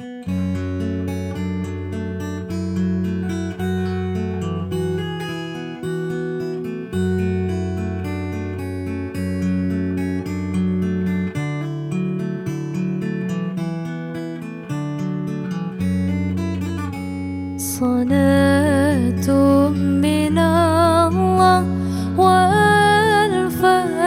صلاة من الله وألف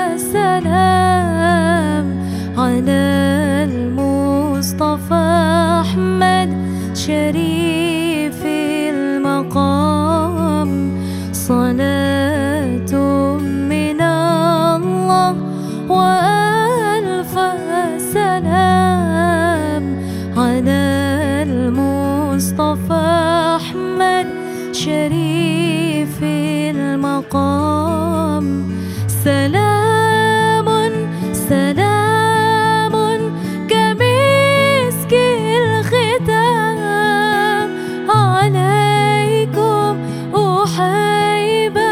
سلام على المصطفى أحمد شريف المقام. صلاة من الله وألف سلام على المصطفى أحمد شريف المقام. سلام سلام كمسك الختام عليكم أحيبة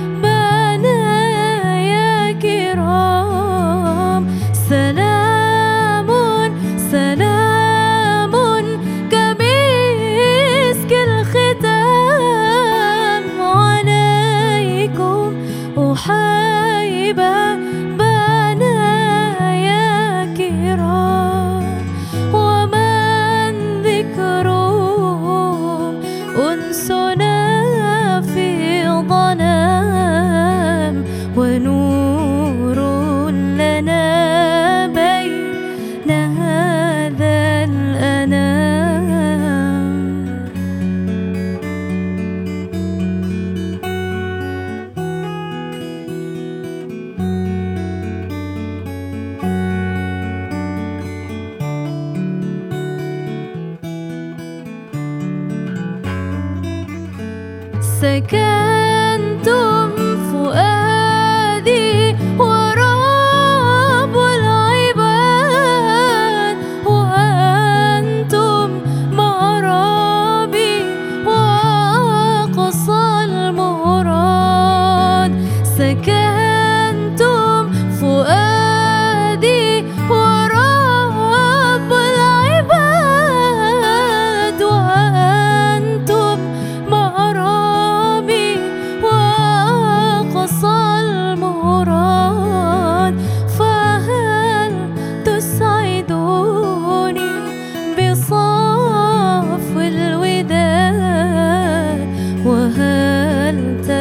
بنايا كرام. سلام سلام كمسك الختام عليكم أحيبة بنايا كرام. ومن ذكرهم أنسنا في ظلام ونور لنا بين هذا الأنام. سكنتم فؤادي ورب العباد وأنتم مرابي وأقصى المراد. سكنتم فؤادي ورب العباد وأنتم مرابي وأقصى المراد. فهل تسعدوني بصفو الوداد وهل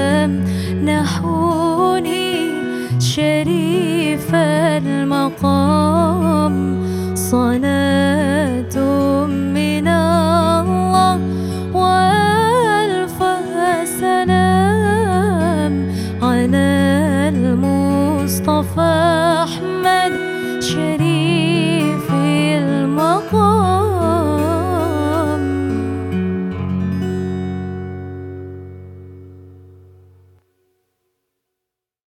تمنحوني شريف المقام. صلاة من الله وألف سلام على المصطفى أحمد شريف